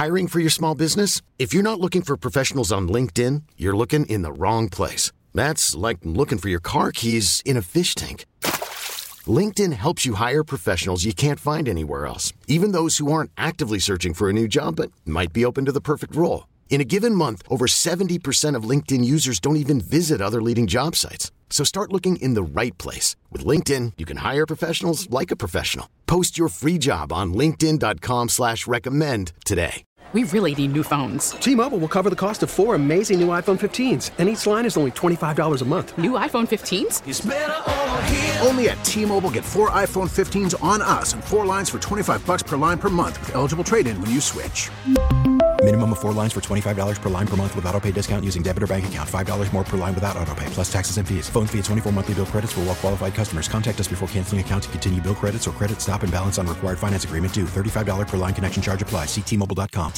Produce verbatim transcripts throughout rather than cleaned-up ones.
Hiring for your small business? If you're not looking for professionals on LinkedIn, you're looking in the wrong place. That's like looking for your car keys in a fish tank. LinkedIn helps you hire professionals you can't find anywhere else, even those who aren't actively searching for a new job but might be open to the perfect role. In a given month, over seventy percent of LinkedIn users don't even visit other leading job sites. So start looking in the right place. With LinkedIn, you can hire professionals like a professional. Post your free job on linkedin dot com slash recommend today. We really need new phones. T-Mobile will cover the cost of four amazing new iPhone fifteens, and each line is only twenty-five dollars a month. New iPhone fifteens? It's better over here. Only at T-Mobile, get four iPhone fifteens on us and four lines for twenty-five dollars per line per month with eligible trade-in when you switch. Minimum of four lines for twenty-five dollars per line per month with autopay discount using debit or bank account. five dollars more per line without autopay, plus taxes and fees. Phone fee at twenty-four monthly bill credits for well-qualified customers. Contact us before canceling account to continue bill credits or credit stop and balance on required finance agreement due. thirty-five dollars per line connection charge applies. See T Mobile dot com.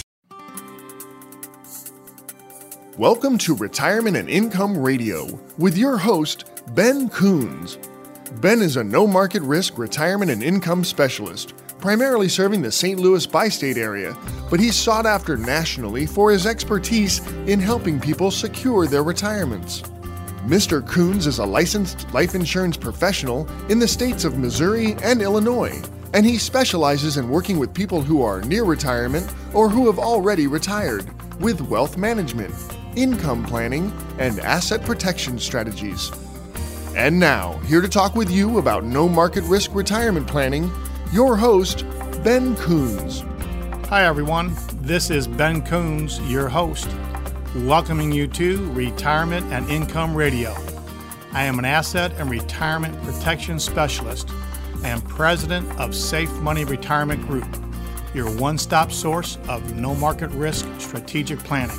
Welcome to Retirement and Income Radio with your host, Ben Coons. Ben is a no-market risk retirement and income specialist, primarily serving the Saint Louis bi-state area, but he's sought after nationally for his expertise in helping people secure their retirements. Mister Coons is a licensed life insurance professional in the states of Missouri and Illinois, and he specializes in working with people who are near retirement or who have already retired with wealth management, income planning, and asset protection strategies. And now, here to talk with you about no market risk retirement planning, your host, Ben Coons. Hi everyone, this is Ben Coons, your host, welcoming you to Retirement and Income Radio. I am an asset and retirement protection specialist and president of Safe Money Retirement Group, your one-stop source of no market risk strategic planning.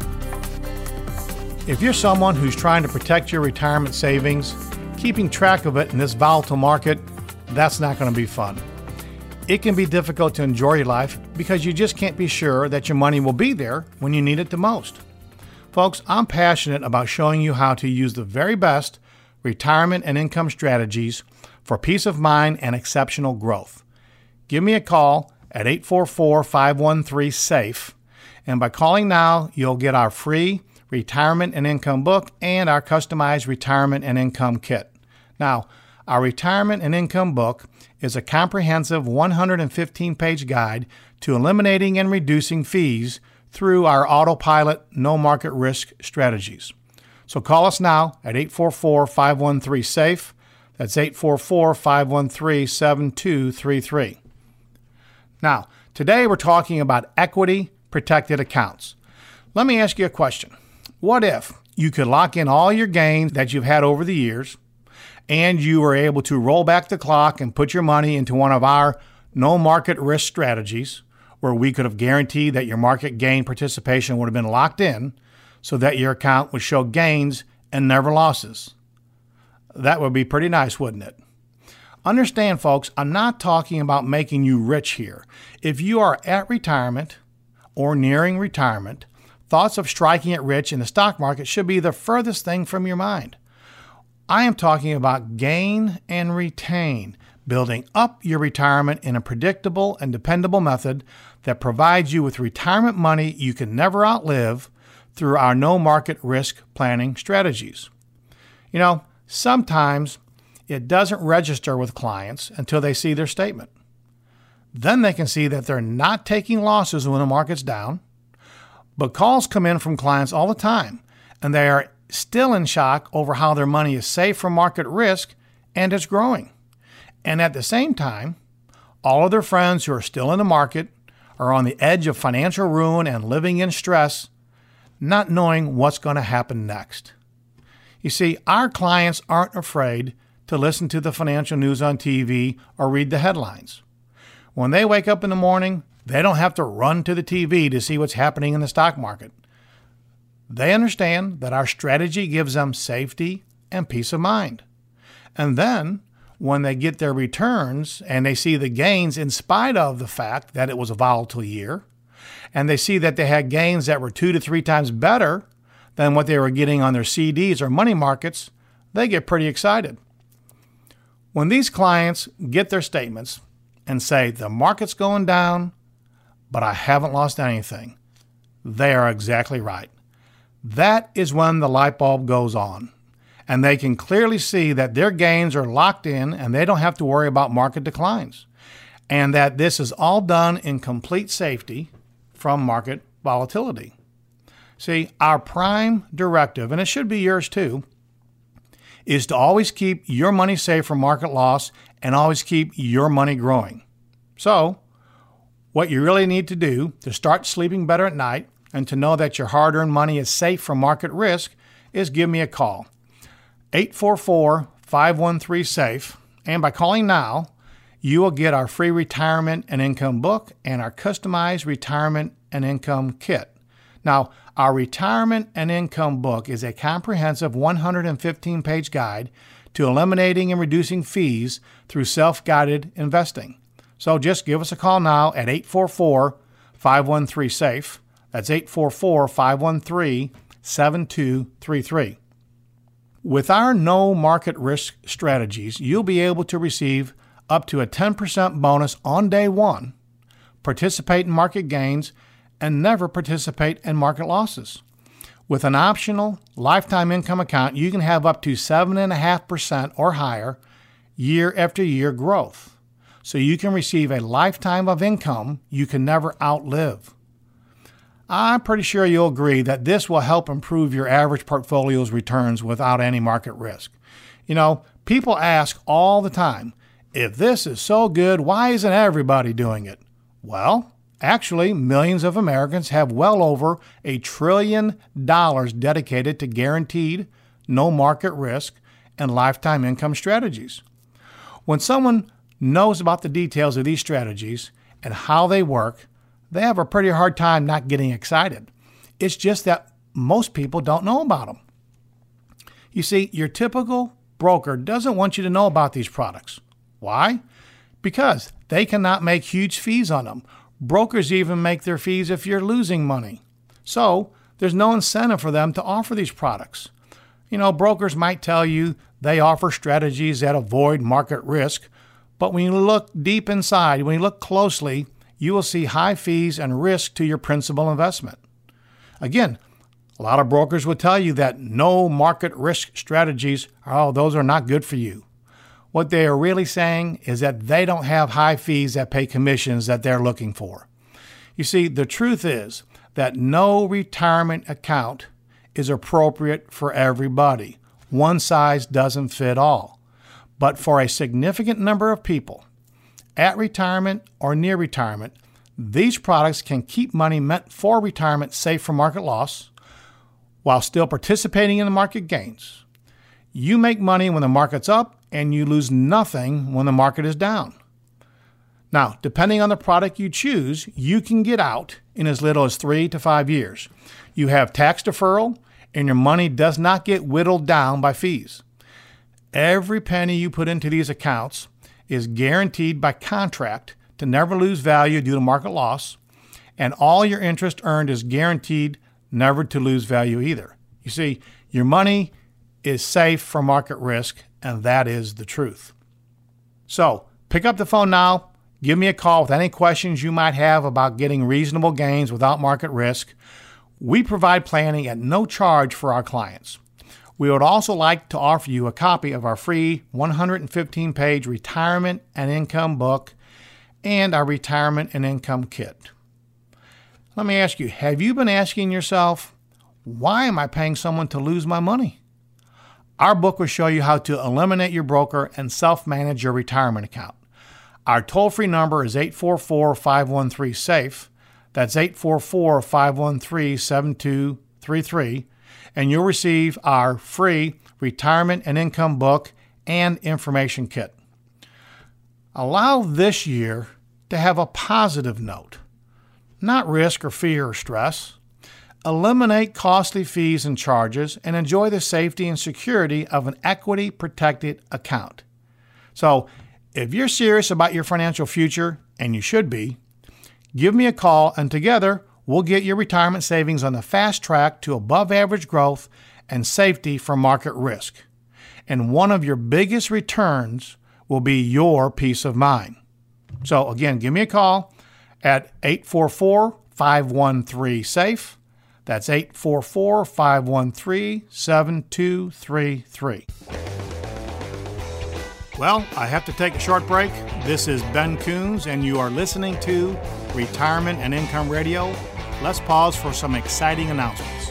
If you're someone who's trying to protect your retirement savings, keeping track of it in this volatile market, that's not going to be fun. It can be difficult to enjoy your life because you just can't be sure that your money will be there when you need it the most. Folks, I'm passionate about showing you how to use the very best retirement and income strategies for peace of mind and exceptional growth. Give me a call at eight four four, five one three, SAFE, and by calling now, you'll get our free Retirement and Income book and our customized Retirement and Income kit. Now, our Retirement and Income book is a comprehensive one hundred fifteen page guide to eliminating and reducing fees through our autopilot no market risk strategies. So call us now at eight four four, five one three, SAFE. That's eight four four, five one three, seven two three three. Now, today we're talking about equity protected accounts. Let me ask you a question. What if you could lock in all your gains that you've had over the years and you were able to roll back the clock and put your money into one of our no market risk strategies where we could have guaranteed that your market gain participation would have been locked in so that your account would show gains and never losses? That would be pretty nice, wouldn't it? Understand, folks, I'm not talking about making you rich here. If you are at retirement or nearing retirement, thoughts of striking it rich in the stock market should be the furthest thing from your mind. I am talking about gain and retain, building up your retirement in a predictable and dependable method that provides you with retirement money you can never outlive through our no market risk planning strategies. You know, sometimes it doesn't register with clients until they see their statement. Then they can see that they're not taking losses when the market's down. But calls come in from clients all the time, and they are still in shock over how their money is safe from market risk and it's growing. And at the same time, all of their friends who are still in the market are on the edge of financial ruin and living in stress, not knowing what's going to happen next. You see, our clients aren't afraid to listen to the financial news on T V or read the headlines. When they wake up in the morning, they don't have to run to the T V to see what's happening in the stock market. They understand that our strategy gives them safety and peace of mind. And then, when they get their returns and they see the gains in spite of the fact that it was a volatile year, and they see that they had gains that were two to three times better than what they were getting on their C Ds or money markets, they get pretty excited. When these clients get their statements and say, the market's going down, but I haven't lost anything. They are exactly right. That is when the light bulb goes on, and they can clearly see that their gains are locked in and they don't have to worry about market declines, and that this is all done in complete safety from market volatility. See, our prime directive, and it should be yours too, is to always keep your money safe from market loss and always keep your money growing. So, what you really need to do to start sleeping better at night and to know that your hard-earned money is safe from market risk is give me a call. eight four four, five one three, SAFE. And by calling now, you will get our free retirement and income book and our customized retirement and income kit. Now, our retirement and income book is a comprehensive one hundred fifteen page guide to eliminating and reducing fees through self-guided investing. So just give us a call now at eight four four, five one three, SAFE. That's eight four four, five one three, seven two three three. With our no market risk strategies, you'll be able to receive up to a ten percent bonus on day one, participate in market gains, and never participate in market losses. With an optional lifetime income account, you can have up to seven point five percent or higher year after year growth. So you can receive a lifetime of income you can never outlive. I'm pretty sure you'll agree that this will help improve your average portfolio's returns without any market risk. You know, people ask all the time, if this is so good, why isn't everybody doing it? Well, actually, millions of Americans have well over a trillion dollars dedicated to guaranteed, no market risk, and lifetime income strategies. When someone knows about the details of these strategies and how they work, they have a pretty hard time not getting excited. It's just that most people don't know about them. You see, your typical broker doesn't want you to know about these products. Why? Because they cannot make huge fees on them. Brokers even make their fees if you're losing money. So there's no incentive for them to offer these products. You know, brokers might tell you they offer strategies that avoid market risk, but when you look deep inside, when you look closely, you will see high fees and risk to your principal investment. Again, a lot of brokers will tell you that no market risk strategies, oh, those are not good for you. What they are really saying is that they don't have high fees that pay commissions that they're looking for. You see, the truth is that no retirement account is appropriate for everybody. One size doesn't fit all. But for a significant number of people, at retirement or near retirement, these products can keep money meant for retirement safe from market loss while still participating in the market gains. You make money when the market's up and you lose nothing when the market is down. Now, depending on the product you choose, you can get out in as little as three to five years. You have tax deferral and your money does not get whittled down by fees. Every penny you put into these accounts is guaranteed by contract to never lose value due to market loss, and all your interest earned is guaranteed never to lose value either. You see, your money is safe from market risk, and that is the truth. So, pick up the phone now, give me a call with any questions you might have about getting reasonable gains without market risk. We provide planning at no charge for our clients. We would also like to offer you a copy of our free one hundred fifteen page retirement and income book and our retirement and income kit. Let me ask you, have you been asking yourself, why am I paying someone to lose my money? Our book will show you how to eliminate your broker and self-manage your retirement account. Our toll-free number is eight four four, five one three, SAFE. That's eight four four, five one three, seven two three three. And you'll receive our free retirement and income book and information kit. Allow this year to have a positive note, not risk or fear or stress. Eliminate costly fees and charges and enjoy the safety and security of an equity-protected account. So, if you're serious about your financial future, and you should be, give me a call and together we'll get your retirement savings on the fast track to above-average growth and safety from market risk. And one of your biggest returns will be your peace of mind. So again, give me a call at eight four four, five one three, SAFE. That's eight four four, five one three, seven two three three. Well, I have to take a short break. This is Ben Coons, and you are listening to Retirement and Income Radio. Let's pause for some exciting announcements.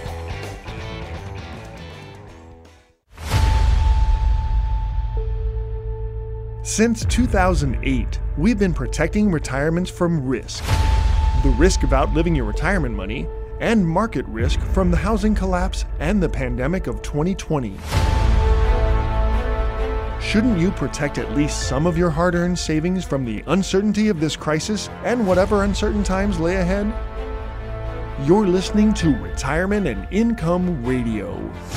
Since two thousand eight, we've been protecting retirements from risk. The risk of outliving your retirement money, and market risk from the housing collapse and the pandemic of twenty twenty. Shouldn't you protect at least some of your hard-earned savings from the uncertainty of this crisis and whatever uncertain times lay ahead? You're listening to Retirement and Income Radio.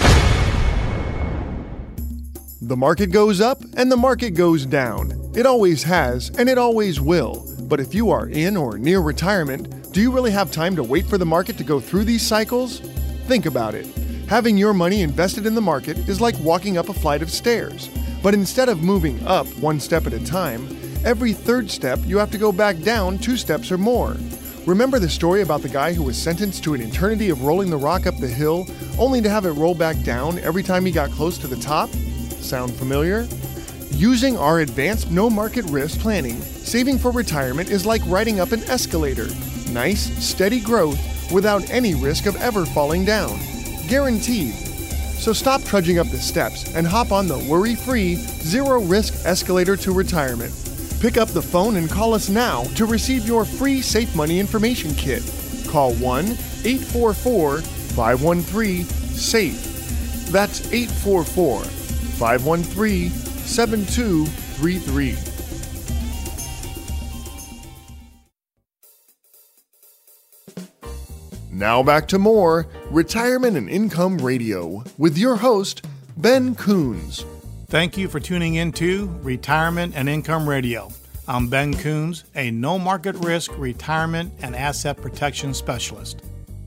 The market goes up and the market goes down. It always has and it always will. But if you are in or near retirement, do you really have time to wait for the market to go through these cycles? Think about it. Having your money invested in the market is like walking up a flight of stairs. But instead of moving up one step at a time, every third step you have to go back down two steps or more. Remember the story about the guy who was sentenced to an eternity of rolling the rock up the hill, only to have it roll back down every time he got close to the top? Sound familiar? Using our advanced no market risk planning, saving for retirement is like riding up an escalator. Nice, steady growth without any risk of ever falling down. Guaranteed. So stop trudging up the steps and hop on the worry-free, zero-risk escalator to retirement. Pick up the phone and call us now to receive your free Safe Money Information Kit. Call one eight four four, five one three, SAFE. That's eight four four, five one three, seven two three three. Now back to more Retirement and Income Radio with your host, Ben Coons. Thank you for tuning in to Retirement and Income Radio. I'm Ben Coons, a no-market risk retirement and asset protection specialist.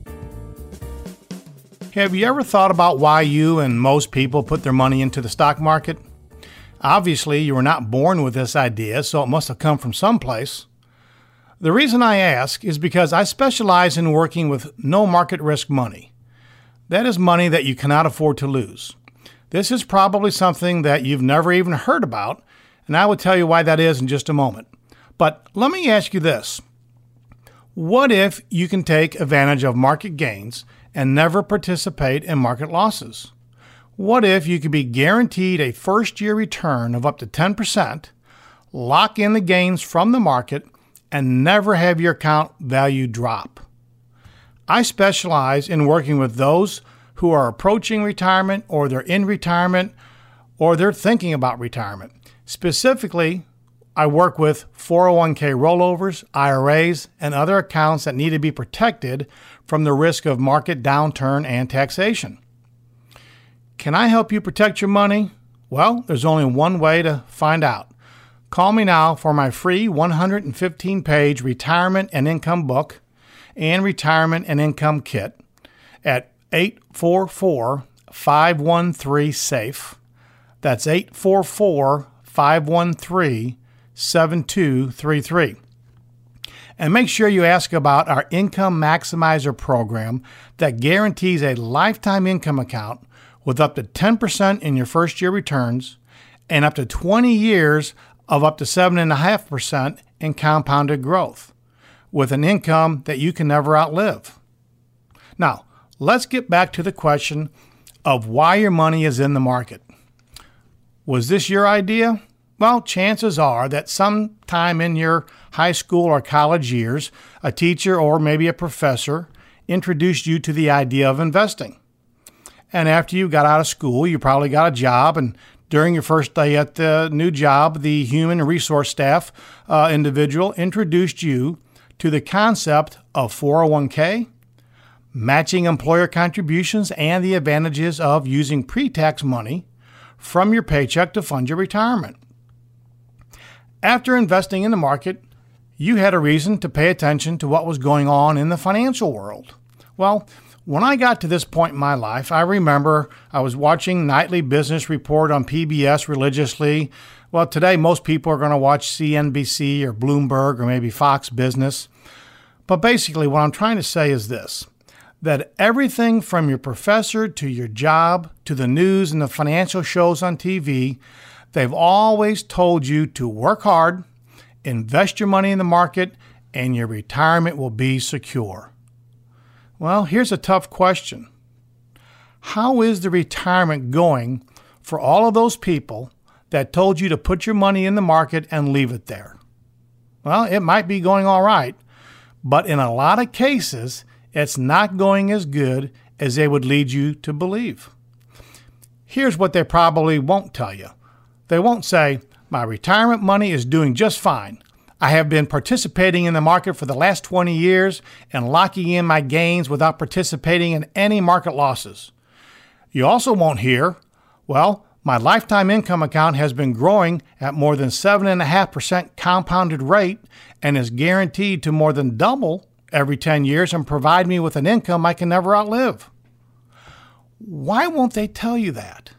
Have you ever thought about why you and most people put their money into the stock market? Obviously, you were not born with this idea, so it must have come from someplace. The reason I ask is because I specialize in working with no market risk money. That is money that you cannot afford to lose. This is probably something that you've never even heard about, and I will tell you why that is in just a moment. But let me ask you this. What if you can take advantage of market gains and never participate in market losses? What if you could be guaranteed a first-year return of up to ten percent, lock in the gains from the market, and never have your account value drop? I specialize in working with those who are approaching retirement, or they're in retirement, or they're thinking about retirement. Specifically, I work with four oh one k rollovers, I R As, and other accounts that need to be protected from the risk of market downturn and taxation. Can I help you protect your money? Well, there's only one way to find out. Call me now for my free one hundred fifteen page Retirement and Income book and Retirement and Income kit at eight four four, five one three, SAFE. That's eight four four, five one three, seven two three three. And make sure you ask about our Income Maximizer program that guarantees a lifetime income account with up to ten percent in your first year returns and up to twenty years of up to seven point five percent in compounded growth, with an income that you can never outlive. Now, let's get back to the question of why your money is in the market. Was this your idea? Well, chances are that sometime in your high school or college years, a teacher or maybe a professor introduced you to the idea of investing. And after you got out of school, you probably got a job, and during your first day at the new job, the human resource staff uh, individual introduced you to the concept of four oh one k, matching employer contributions, and the advantages of using pre-tax money from your paycheck to fund your retirement. After investing in the market, you had a reason to pay attention to what was going on in the financial world. Well, when I got to this point in my life, I remember I was watching Nightly Business Report on P B S religiously. Well, today most people are going to watch C N B C or Bloomberg or maybe Fox Business. But basically what I'm trying to say is this, that everything from your professor to your job to the news and the financial shows on T V, they've always told you to work hard, invest your money in the market, and your retirement will be secure. Well, here's a tough question. How is the retirement going for all of those people that told you to put your money in the market and leave it there? Well, it might be going all right, but in a lot of cases, it's not going as good as they would lead you to believe. Here's what they probably won't tell you. They won't say, my retirement money is doing just fine. I have been participating in the market for the last twenty years and locking in my gains without participating in any market losses. You also won't hear, well, my lifetime income account has been growing at more than seven point five percent compounded rate and is guaranteed to more than double every ten years and provide me with an income I can never outlive. Why won't they tell you that?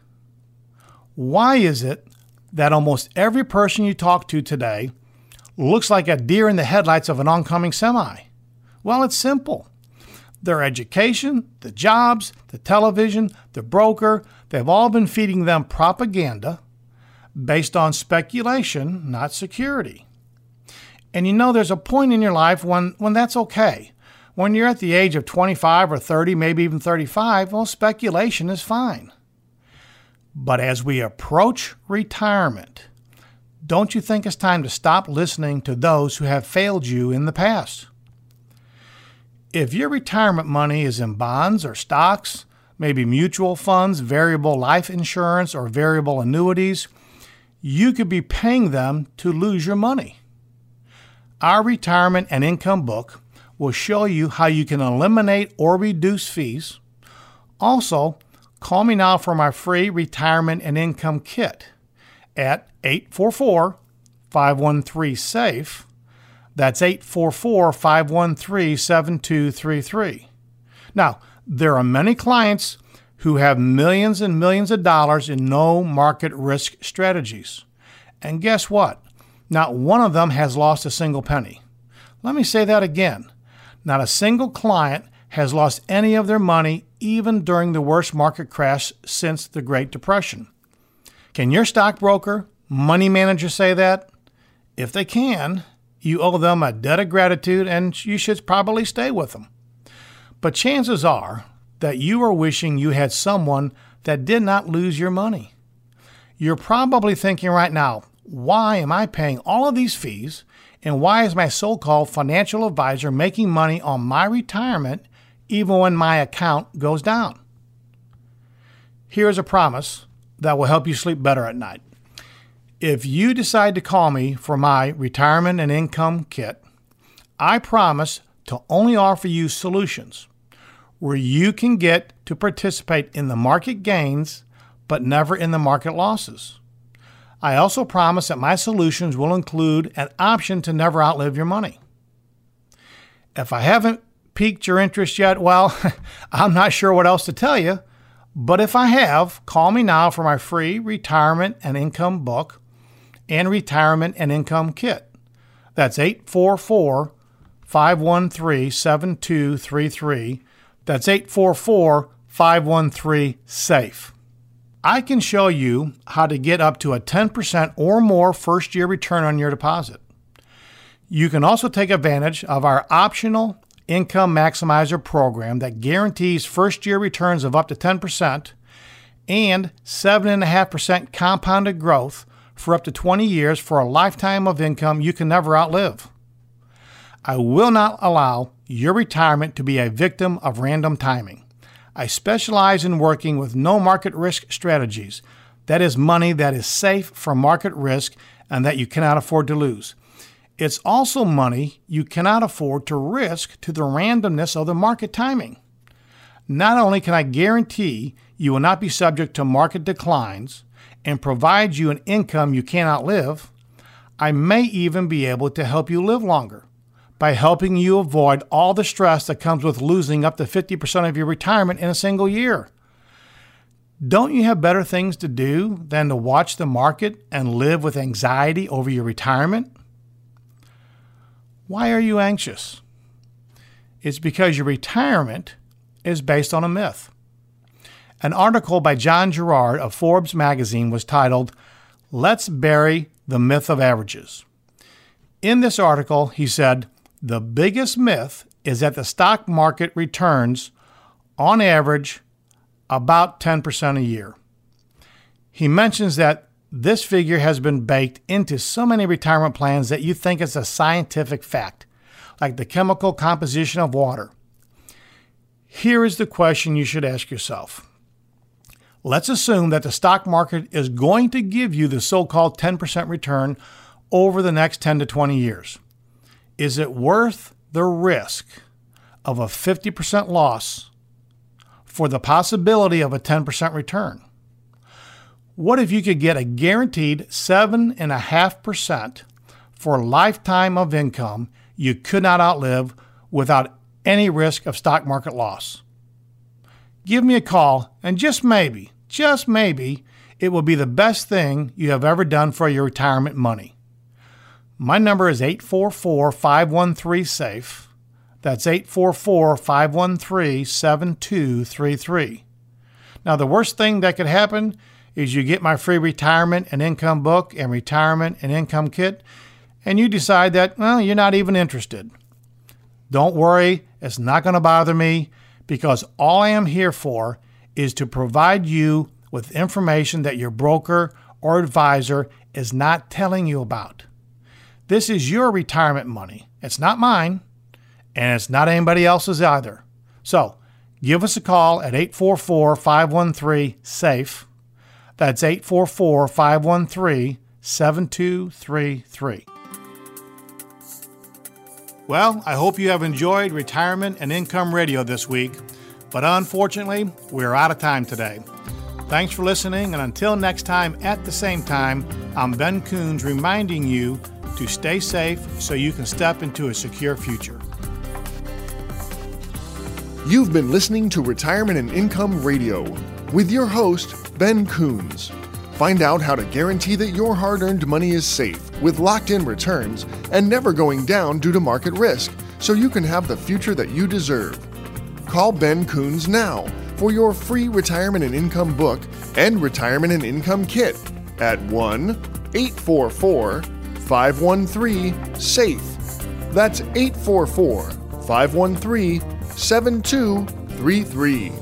Why is it that almost every person you talk to today looks like a deer in the headlights of an oncoming semi? Well, it's simple. Their education, the jobs, the television, the broker, they've all been feeding them propaganda based on speculation, not security. And you know, there's a point in your life when, when that's okay. When you're at the age of twenty-five or thirty, maybe even thirty-five, well, speculation is fine. But as we approach retirement, don't you think it's time to stop listening to those who have failed you in the past? If your retirement money is in bonds or stocks, maybe mutual funds, variable life insurance, or variable annuities, you could be paying them to lose your money. Our retirement and income book will show you how you can eliminate or reduce fees. Also, call me now for my free retirement and income kit at eight four four, five one three, SAFE. That's eight four four, five one three, seven two three three. Now, there are many clients who have millions and millions of dollars in no market risk strategies. And guess what? Not one of them has lost a single penny. Let me say that again. Not a single client has lost any of their money even during the worst market crash since the Great Depression. Can your stockbroker, money manager say that? If they can, you owe them a debt of gratitude and you should probably stay with them. But chances are that you are wishing you had someone that did not lose your money. You're probably thinking right now, why am I paying all of these fees, and why is my so-called financial advisor making money on my retirement even when my account goes down? Here's a promise that will help you sleep better at night. If you decide to call me for my retirement and income kit, I promise to only offer you solutions where you can get to participate in the market gains, but never in the market losses. I also promise that my solutions will include an option to never outlive your money. If I haven't piqued your interest yet, well, I'm not sure what else to tell you, but if I have, call me now for my free retirement and income book and retirement and income kit. That's eight four four, five one three, seven two three three. That's eight four four, five one three, SAFE. I can show you how to get up to a ten percent or more first-year return on your deposit. You can also take advantage of our optional Income Maximizer program that guarantees first-year returns of up to ten percent and seven point five percent compounded growth for up to twenty years for a lifetime of income you can never outlive. I will not allow your retirement to be a victim of random timing. I specialize in working with no market risk strategies. That is money that is safe from market risk and that you cannot afford to lose. It's also money you cannot afford to risk to the randomness of the market timing. Not only can I guarantee you will not be subject to market declines and provide you an income you can't outlive, I may even be able to help you live longer by helping you avoid all the stress that comes with losing up to fifty percent of your retirement in a single year. Don't you have better things to do than to watch the market and live with anxiety over your retirement? Why are you anxious? It's because your retirement is based on a myth. An article by John Gerard of Forbes magazine was titled, "Let's Bury the Myth of Averages." In this article, he said, the biggest myth is that the stock market returns, on average, about ten percent a year. He mentions that this figure has been baked into so many retirement plans that you think it's a scientific fact, like the chemical composition of water. Here is the question you should ask yourself. Let's assume that the stock market is going to give you the so-called ten percent return over the next ten to twenty years. Is it worth the risk of a fifty percent loss for the possibility of a ten percent return? What if you could get a guaranteed seven point five percent for a lifetime of income you could not outlive without any risk of stock market loss? Give me a call, and just maybe, just maybe, it will be the best thing you have ever done for your retirement money. My number is eight four four, five one three, SAFE. That's eight four four, five one three, seven two three three. Now, the worst thing that could happen is you get my free retirement and income book and retirement and income kit, and you decide that, well, you're not even interested. Don't worry, it's not going to bother me, because all I am here for is to provide you with information that your broker or advisor is not telling you about. This is your retirement money. It's not mine, and it's not anybody else's either. So give us a call at eight four four, five one three, SAFE. That's eight four four, five one three, seven two three three. Well, I hope you have enjoyed Retirement and Income Radio this week, but unfortunately, we're out of time today. Thanks for listening, and until next time at the same time, I'm Ben Coons reminding you to stay safe so you can step into a secure future. You've been listening to Retirement and Income Radio with your host, Ben Coons. Find out how to guarantee that your hard-earned money is safe with locked-in returns and never going down due to market risk, so you can have the future that you deserve. Call Ben Coons now for your free Retirement and Income book and Retirement and Income kit at one eight four four, five one three, SAFE. That's eight four four, five one three, seven two three three.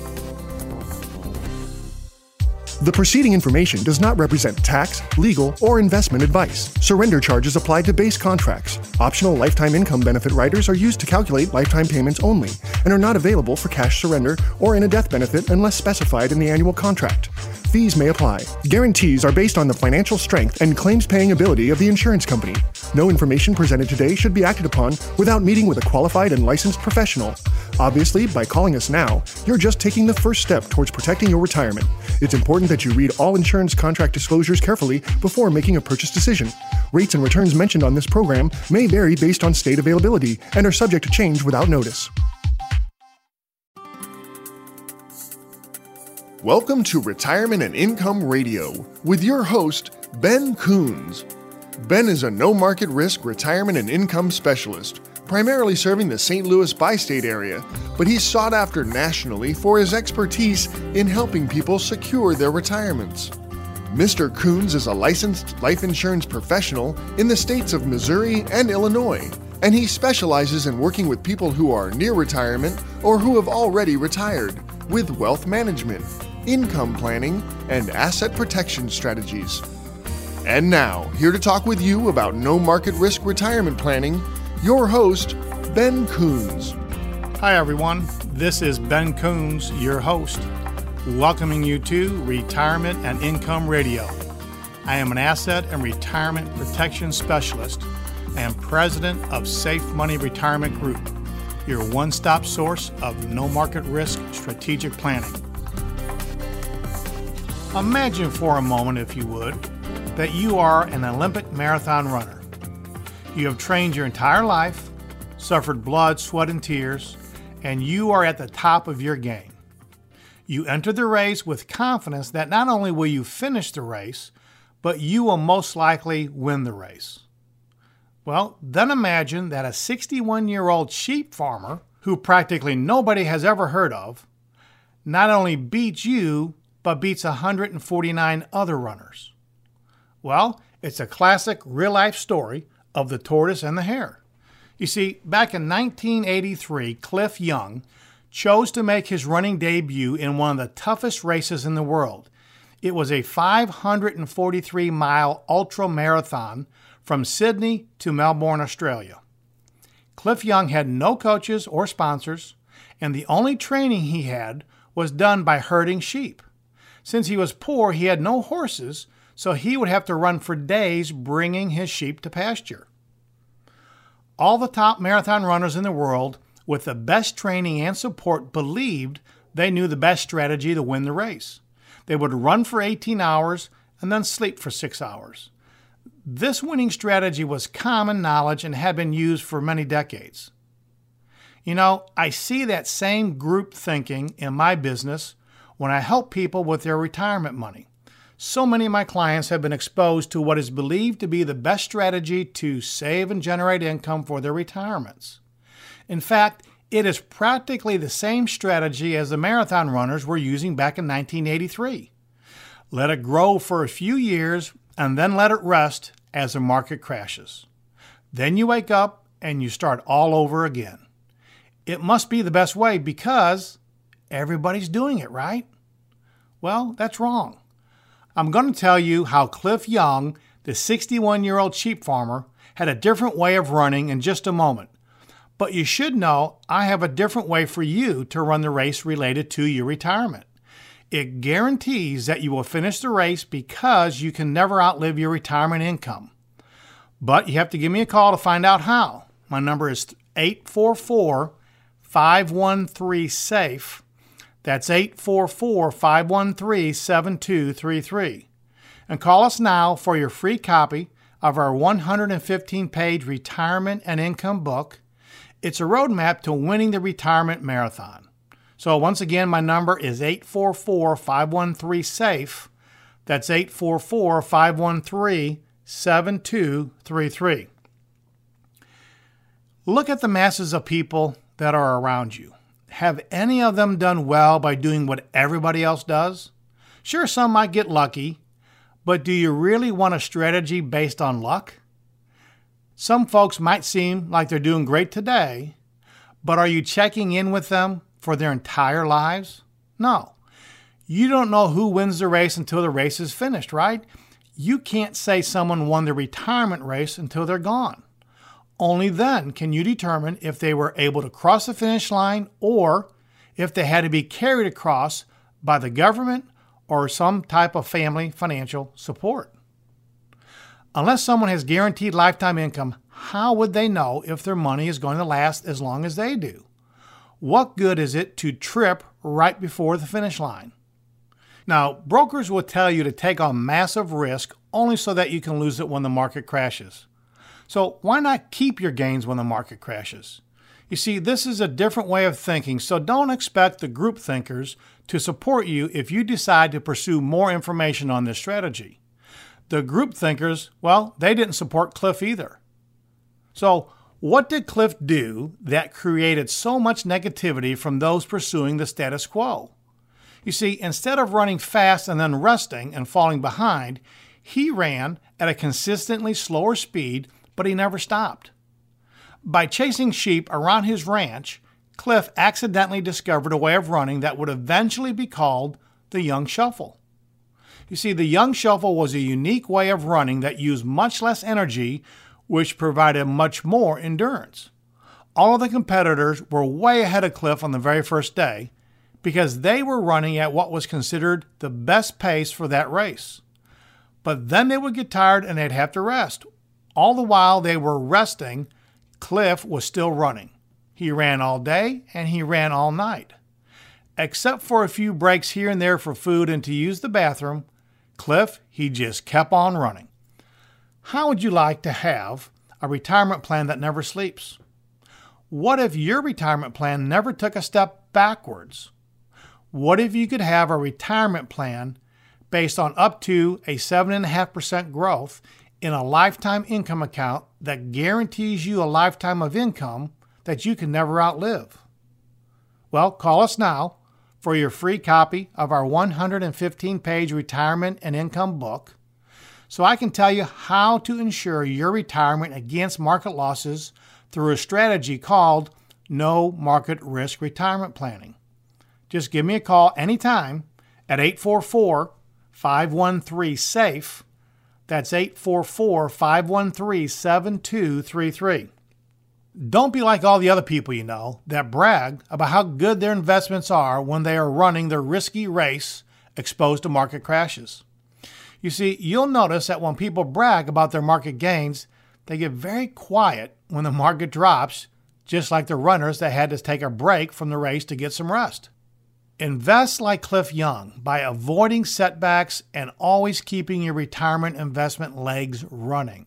The preceding information does not represent tax, legal, or investment advice. Surrender charges apply to base contracts. Optional lifetime income benefit riders are used to calculate lifetime payments only and are not available for cash surrender or in a death benefit unless specified in the annual contract. Fees may apply. Guarantees are based on the financial strength and claims-paying ability of the insurance company. No information presented today should be acted upon without meeting with a qualified and licensed professional. Obviously, by calling us now, you're just taking the first step towards protecting your retirement. It's important that you read all insurance contract disclosures carefully before making a purchase decision. Rates and returns mentioned on this program may vary based on state availability and are subject to change without notice. Welcome to Retirement and Income Radio with your host, Ben Coons. Ben is a no-market risk retirement and income specialist, primarily serving the Saint Louis bi-state area, but he's sought after nationally for his expertise in helping people secure their retirements. Mister Coons is a licensed life insurance professional in the states of Missouri and Illinois, and he specializes in working with people who are near retirement or who have already retired with wealth management, income planning, and asset protection strategies. And now, here to talk with you about no market risk retirement planning, your host, Ben Coons. Hi everyone, this is Ben Coons, your host, welcoming you to Retirement and Income Radio. I am an asset and retirement protection specialist and president of Safe Money Retirement Group, your one-stop source of no market risk strategic planning. Imagine for a moment, if you would, that you are an Olympic marathon runner. You have trained your entire life, suffered blood, sweat, and tears, and you are at the top of your game. You enter the race with confidence that not only will you finish the race, but you will most likely win the race. Well, then imagine that a sixty-one-year-old sheep farmer who practically nobody has ever heard of, not only beats you, but beats one hundred forty-nine other runners? Well, it's a classic real-life story of the tortoise and the hare. You see, back in nineteen eighty-three, Cliff Young chose to make his running debut in one of the toughest races in the world. It was a five hundred forty-three mile ultra marathon from Sydney to Melbourne, Australia. Cliff Young had no coaches or sponsors, and the only training he had was done by herding sheep. Since he was poor, he had no horses, so he would have to run for days bringing his sheep to pasture. All the top marathon runners in the world with the best training and support believed they knew the best strategy to win the race. They would run for eighteen hours and then sleep for six hours. This winning strategy was common knowledge and had been used for many decades. You know, I see that same group thinking in my business when I help people with their retirement money. So many of my clients have been exposed to what is believed to be the best strategy to save and generate income for their retirements. In fact, it is practically the same strategy as the marathon runners were using back in nineteen eighty-three. Let it grow for a few years and then let it rest as the market crashes. Then you wake up and you start all over again. It must be the best way because everybody's doing it, right? Well, that's wrong. I'm going to tell you how Cliff Young, the sixty-one-year-old sheep farmer, had a different way of running in just a moment. But you should know I have a different way for you to run the race related to your retirement. It guarantees that you will finish the race because you can never outlive your retirement income. But you have to give me a call to find out how. My number is eight four four, five one three, SAFE. That's eight four four, five one three, seven two three three. And call us now for your free copy of our one hundred fifteen page retirement and income book. It's a roadmap to winning the retirement marathon. So once again, my number is eight four four, five one three, SAFE. That's eight four four, five one three, seven two three three. Look at the masses of people that are around you. Have any of them done well by doing what everybody else does? Sure, some might get lucky, but do you really want a strategy based on luck? Some folks might seem like they're doing great today, but are you checking in with them for their entire lives? No. You don't know who wins the race until the race is finished, right? You can't say someone won the retirement race until they're gone. Only then can you determine if they were able to cross the finish line or if they had to be carried across by the government or some type of family financial support. Unless someone has guaranteed lifetime income, how would they know if their money is going to last as long as they do? What good is it to trip right before the finish line? Now, brokers will tell you to take on massive risk only so that you can lose it when the market crashes. So why not keep your gains when the market crashes? You see, this is a different way of thinking, so don't expect the group thinkers to support you if you decide to pursue more information on this strategy. The group thinkers, well, they didn't support Cliff either. So what did Cliff do that created so much negativity from those pursuing the status quo? You see, instead of running fast and then resting and falling behind, he ran at a consistently slower speed, but he never stopped. By chasing sheep around his ranch, Cliff accidentally discovered a way of running that would eventually be called the Young Shuffle. You see, the Young Shuffle was a unique way of running that used much less energy, which provided much more endurance. All of the competitors were way ahead of Cliff on the very first day because they were running at what was considered the best pace for that race. But then they would get tired and they'd have to rest. All the while they were resting, Cliff was still running. He ran all day and he ran all night. Except for a few breaks here and there for food and to use the bathroom, Cliff, he just kept on running. How would you like to have a retirement plan that never sleeps? What if your retirement plan never took a step backwards? What if you could have a retirement plan based on up to a seven point five percent growth in a lifetime income account that guarantees you a lifetime of income that you can never outlive? Well, call us now for your free copy of our one hundred fifteen page retirement and income book, so I can tell you how to ensure your retirement against market losses through a strategy called No Market Risk Retirement Planning. Just give me a call anytime at eight four four, five one three, SAFE. That's eight four four, five one three, seven two three three. Don't be like all the other people you know that brag about how good their investments are when they are running their risky race exposed to market crashes. You see, you'll notice that when people brag about their market gains, they get very quiet when the market drops, just like the runners that had to take a break from the race to get some rest. Invest like Cliff Young by avoiding setbacks and always keeping your retirement investment legs running.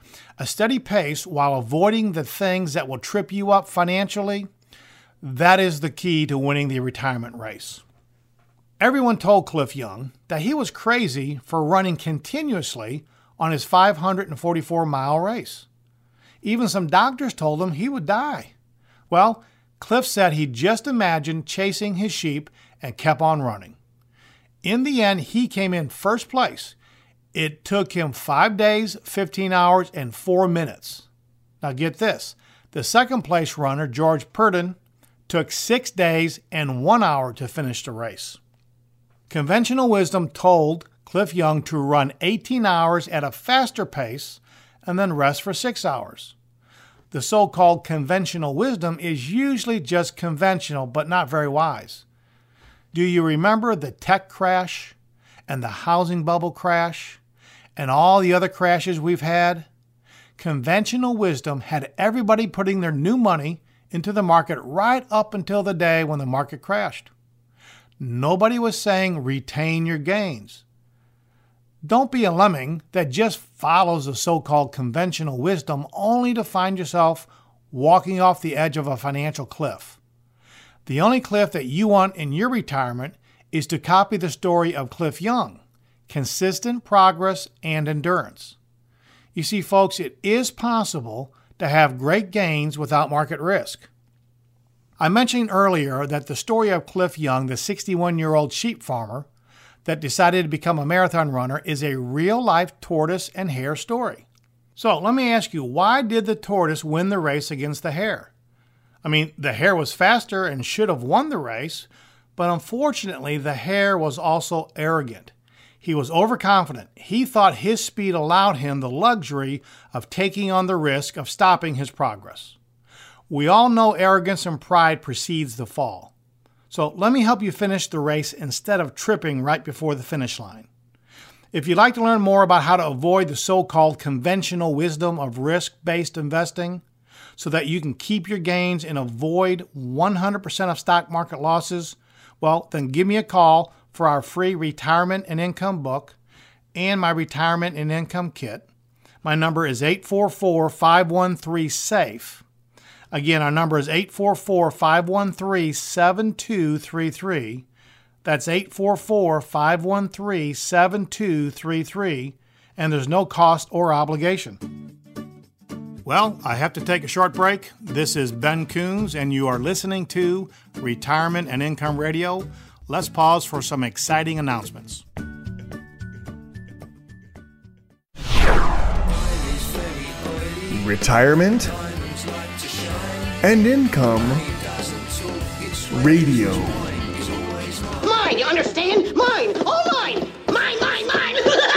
A steady pace while avoiding the things that will trip you up financially, that is the key to winning the retirement race. Everyone told Cliff Young that he was crazy for running continuously on his five hundred forty-four mile race. Even some doctors told him he would die. Well, Cliff said he just imagined chasing his sheep and kept on running. In the end, he came in first place. It took him five days, fifteen hours, and four minutes. Now get this. The second place runner, George Purdon, took six days and one hour to finish the race. Conventional wisdom told Cliff Young to run eighteen hours at a faster pace and then rest for six hours. The so-called conventional wisdom is usually just conventional, but not very wise. Do you remember the tech crash and the housing bubble crash and all the other crashes we've had? Conventional wisdom had everybody putting their new money into the market right up until the day when the market crashed. Nobody was saying retain your gains. Don't be a lemming that just follows the so-called conventional wisdom only to find yourself walking off the edge of a financial cliff. The only cliff that you want in your retirement is to copy the story of Cliff Young, consistent progress and endurance. You see, folks, it is possible to have great gains without market risk. I mentioned earlier that the story of Cliff Young, the sixty-one-year-old sheep farmer that decided to become a marathon runner, is a real-life tortoise and hare story. So let me ask you, why did the tortoise win the race against the hare? I mean, the hare was faster and should have won the race, but unfortunately, the hare was also arrogant. He was overconfident. He thought his speed allowed him the luxury of taking on the risk of stopping his progress. We all know arrogance and pride precedes the fall. So let me help you finish the race instead of tripping right before the finish line. If you'd like to learn more about how to avoid the so-called conventional wisdom of risk-based investing so that you can keep your gains and avoid one hundred percent of stock market losses, well, then give me a call for our free retirement and income book and my retirement and income kit. My number is eight four four, five one three, SAFE. Again, our number is eight four four, five one three, seven two three three. That's eight four four, five one three, seven two three three, and there's no cost or obligation. Well, I have to take a short break. This is Ben Coons, and you are listening to Retirement and Income Radio. Let's pause for some exciting announcements. Retirement and Income Radio. Mine, you understand? Mine! All mine! Mine, mine, mine!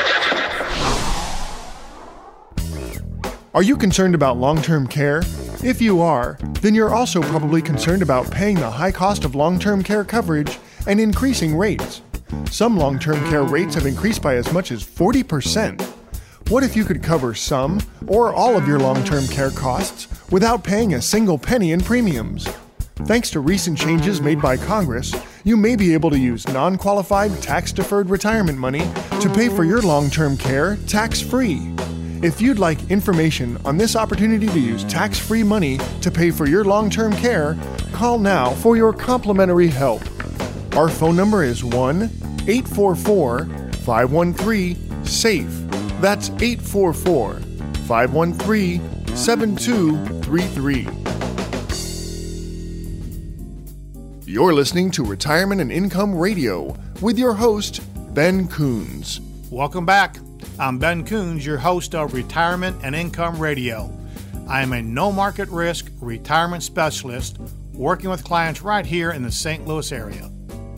Are you concerned about long-term care? If you are, then you're also probably concerned about paying the high cost of long-term care coverage and increasing rates. Some long-term care rates have increased by as much as forty percent. What if you could cover some or all of your long-term care costs without paying a single penny in premiums? Thanks to recent changes made by Congress, you may be able to use non-qualified tax-deferred retirement money to pay for your long-term care tax-free. If you'd like information on this opportunity to use tax-free money to pay for your long-term care, call now for your complimentary help. Our phone number is one eight four four, five one three, SAFE. That's eight four four, five one three, seven two three three. You're listening to Retirement and Income Radio with your host, Ben Coons. Welcome back. I'm Ben Coons, your host of Retirement and Income Radio. I am a no-market risk retirement specialist working with clients right here in the Saint Louis area.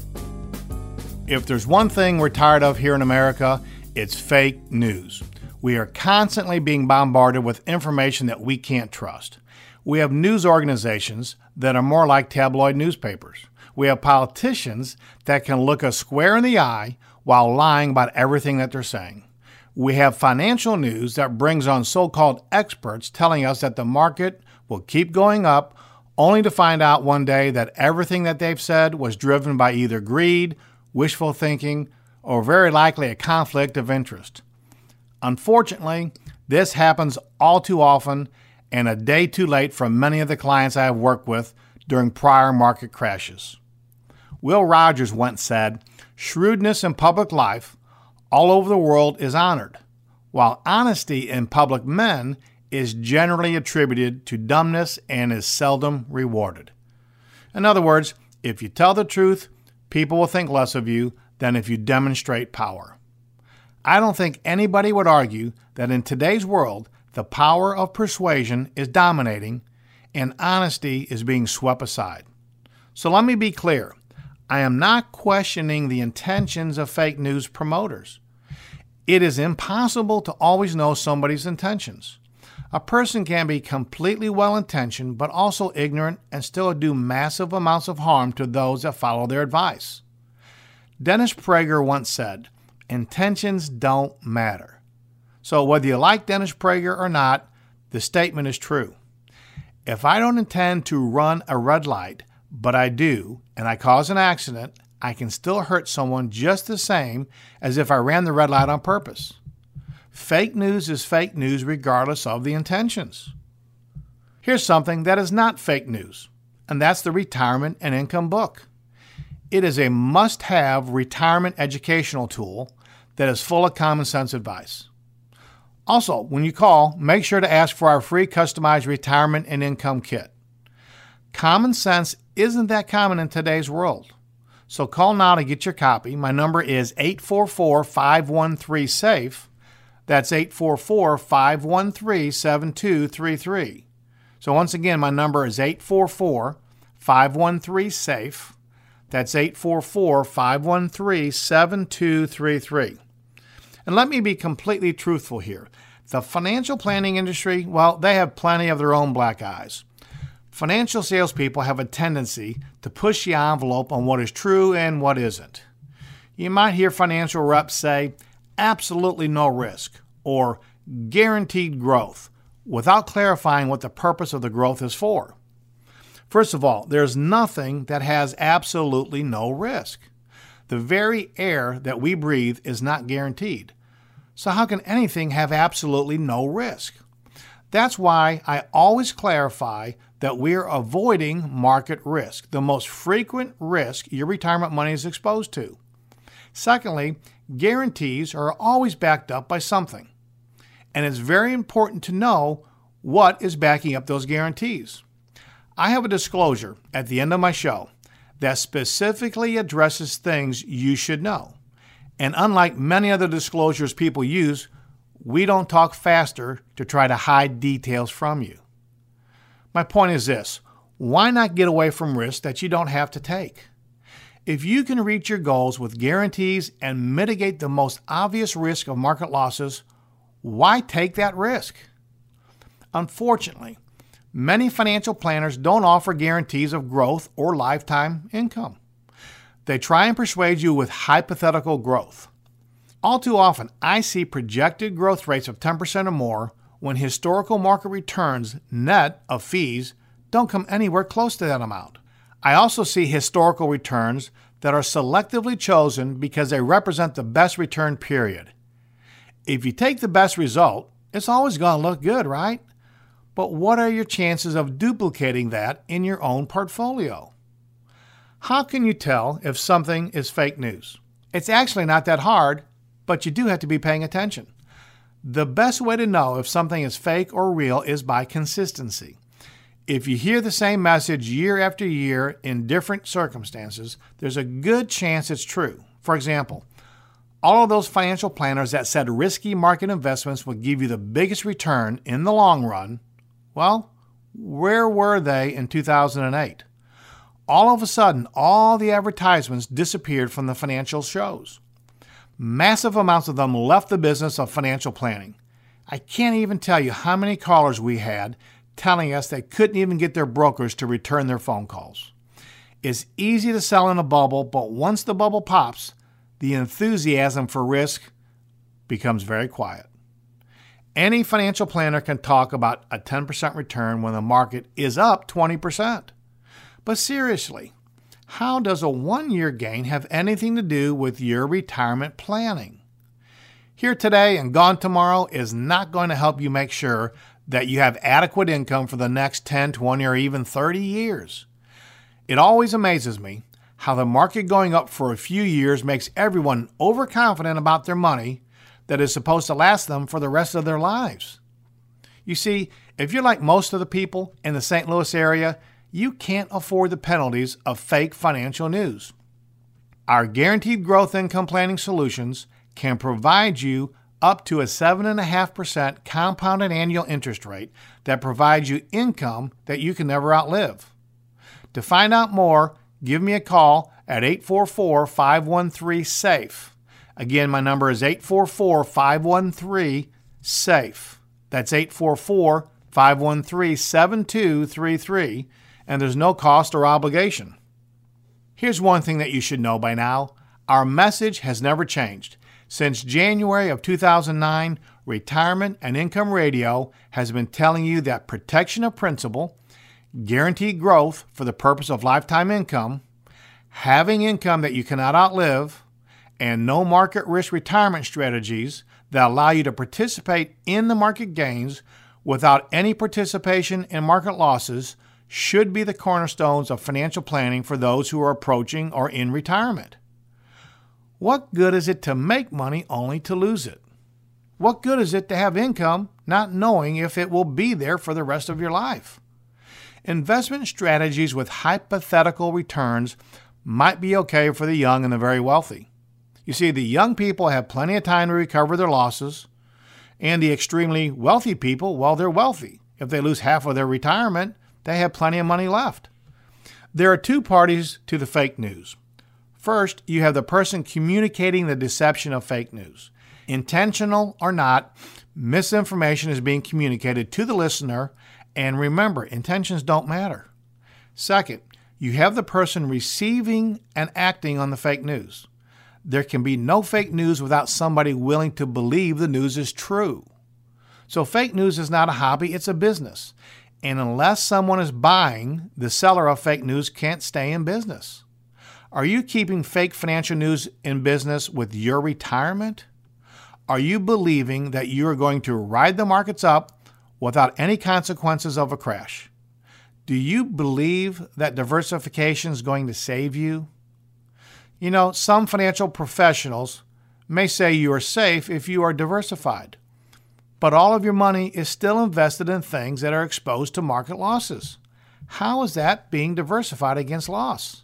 If there's one thing we're tired of here in America, it's fake news. We are constantly being bombarded with information that we can't trust. We have news organizations that are more like tabloid newspapers. We have politicians that can look us square in the eye while lying about everything that they're saying. We have financial news that brings on so-called experts telling us that the market will keep going up, only to find out one day that everything that they've said was driven by either greed, wishful thinking, or very likely a conflict of interest. Unfortunately, this happens all too often and a day too late for many of the clients I have worked with during prior market crashes. Will Rogers once said, "Shrewdness in public life all over the world is honored, while honesty in public men is generally attributed to dumbness and is seldom rewarded." In other words, if you tell the truth, people will think less of you than if you demonstrate power. I don't think anybody would argue that in today's world, the power of persuasion is dominating and honesty is being swept aside. So let me be clear. I am not questioning the intentions of fake news promoters. It is impossible to always know somebody's intentions. A person can be completely well-intentioned but also ignorant and still do massive amounts of harm to those that follow their advice. Dennis Prager once said, "Intentions don't matter." So whether you like Dennis Prager or not, the statement is true. If I don't intend to run a red light, but I do, and I cause an accident, I can still hurt someone just the same as if I ran the red light on purpose. Fake news is fake news regardless of the intentions. Here's something that is not fake news, and that's the Retirement and Income book. It is a must-have retirement educational tool that is full of common sense advice. Also, when you call, make sure to ask for our free customized retirement and income kit. Common sense isn't that common in today's world. So call now to get your copy. My number is eight four four, five one three, SAFE. That's eight four four, five one three, seven two three three. So once again, my number is eight four four, five one three, SAFE. That's eight four four, five one three, seven two three three. And let me be completely truthful here. The financial planning industry, well, they have plenty of their own black eyes. Financial salespeople have a tendency to push the envelope on what is true and what isn't. You might hear financial reps say, "absolutely no risk," or "guaranteed growth," without clarifying what the purpose of the growth is for. First of all, there's nothing that has absolutely no risk. The very air that we breathe is not guaranteed. So how can anything have absolutely no risk? That's why I always clarify that we're avoiding market risk, the most frequent risk your retirement money is exposed to. Secondly, guarantees are always backed up by something. And it's very important to know what is backing up those guarantees. I have a disclosure at the end of my show that specifically addresses things you should know. And unlike many other disclosures people use, we don't talk faster to try to hide details from you. My point is this: why not get away from risks that you don't have to take? If you can reach your goals with guarantees and mitigate the most obvious risk of market losses, why take that risk? Unfortunately, many financial planners don't offer guarantees of growth or lifetime income. They try and persuade you with hypothetical growth. All too often, I see projected growth rates of ten percent or more when historical market returns net of fees don't come anywhere close to that amount. I also see historical returns that are selectively chosen because they represent the best return period. If you take the best result, it's always going to look good, right? But what are your chances of duplicating that in your own portfolio? How can you tell if something is fake news? It's actually not that hard, but you do have to be paying attention. The best way to know if something is fake or real is by consistency. if you hear the same message year after year in different circumstances, there's a good chance it's true. For example, all of those financial planners that said risky market investments would give you the biggest return in the long run, well, where were they in two thousand eight? All of a sudden, all the advertisements disappeared from the financial shows. Massive amounts of them left the business of financial planning. I can't even tell you how many callers we had telling us they couldn't even get their brokers to return their phone calls. It's easy to sell in a bubble, but once the bubble pops, the enthusiasm for risk becomes very quiet. Any financial planner can talk about a ten percent return when the market is up twenty percent. But seriously, how does a one-year gain have anything to do with your retirement planning? Here today and gone tomorrow is not going to help you make sure that you have adequate income for the next ten, twenty, or even thirty years. It always amazes me how the market going up for a few years makes everyone overconfident about their money that is supposed to last them for the rest of their lives. You see, if you're like most of the people in the Saint Louis area, you can't afford the penalties of fake financial news. Our Guaranteed Growth Income Planning Solutions can provide you up to a seven point five percent compounded annual interest rate that provides you income that you can never outlive. To find out more, give me a call at eight four four, five one three, SAFE. Again, my number is eight four four, five one three, SAFE. That's eight four four, five one three, seven two three three, and there's no cost or obligation. Here's one thing that you should know by now. Our message has never changed. Since January of two thousand nine, Retirement and Income Radio has been telling you that protection of principal, guaranteed growth for the purpose of lifetime income, having income that you cannot outlive, and no market risk retirement strategies that allow you to participate in the market gains without any participation in market losses should be the cornerstones of financial planning for those who are approaching or in retirement. What good is it to make money only to lose it? What good is it to have income not knowing if it will be there for the rest of your life? Investment strategies with hypothetical returns might be okay for the young and the very wealthy. You see, the young people have plenty of time to recover their losses, and the extremely wealthy people, well, they're wealthy. If they lose half of their retirement, they have plenty of money left. There are two parties to the fake news. First, you have the person communicating the deception of fake news. Intentional or not, misinformation is being communicated to the listener, and remember, intentions don't matter. Second, you have the person receiving and acting on the fake news. There can be no fake news without somebody willing to believe the news is true. So fake news is not a hobby, it's a business. And unless someone is buying, the seller of fake news can't stay in business. Are you keeping fake financial news in business with your retirement? Are you believing that you are going to ride the markets up without any consequences of a crash? Do you believe that diversification is going to save you? You know, some financial professionals may say you are safe if you are diversified, but all of your money is still invested in things that are exposed to market losses. How is that being diversified against loss?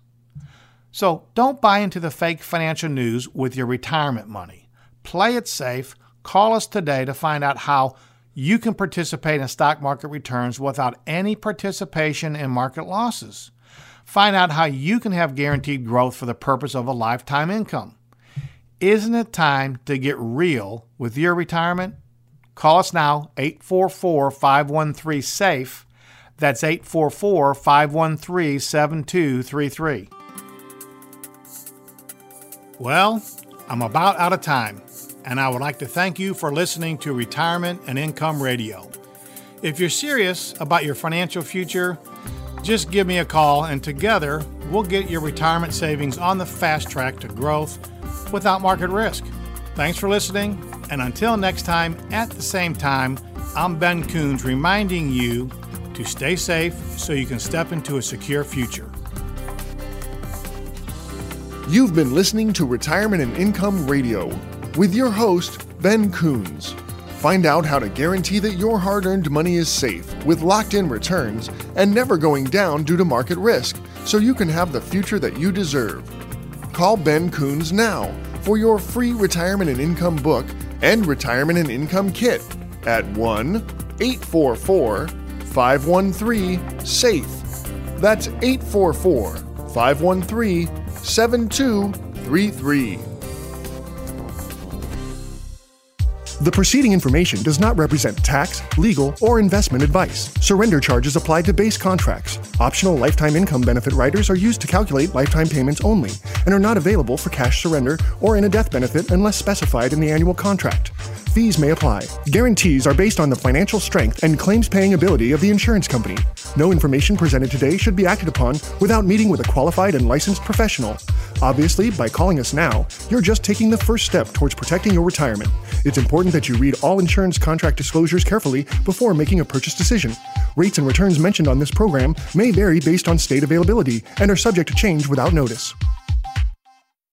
So don't buy into the fake financial news with your retirement money. Play it safe. Call us today to find out how you can participate in stock market returns without any participation in market losses. Find out how you can have guaranteed growth for the purpose of a lifetime income. Isn't it time to get real with your retirement? Call us now, eight four four, five one three, SAFE. That's eight four four, five one three, seven two three three. Well, I'm about out of time, and I would like to thank you for listening to Retirement and Income Radio. If you're serious about your financial future, just give me a call, and together we'll get your retirement savings on the fast track to growth without market risk. Thanks for listening, and until next time at the same time, I'm Ben Coons reminding you to stay safe so you can step into a secure future. You've been listening to Retirement and Income Radio with your host, Ben Coons. Find out how to guarantee that your hard-earned money is safe with locked-in returns and never going down due to market risk, so you can have the future that you deserve. Call Ben Coons now for your free retirement and income book and retirement and income kit at one eight four four, five one three, SAFE. That's eight four four, five one three, seven two three three. The preceding information does not represent tax, legal, or investment advice. Surrender charges apply to base contracts. Optional lifetime income benefit riders are used to calculate lifetime payments only and are not available for cash surrender or in a death benefit unless specified in the annual contract. Fees may apply. Guarantees are based on the financial strength and claims-paying ability of the insurance company. No information presented today should be acted upon without meeting with a qualified and licensed professional. Obviously, by calling us now, you're just taking the first step towards protecting your retirement. It's important that you read all insurance contract disclosures carefully before making a purchase decision. Rates and returns mentioned on this program may vary based on state availability and are subject to change without notice.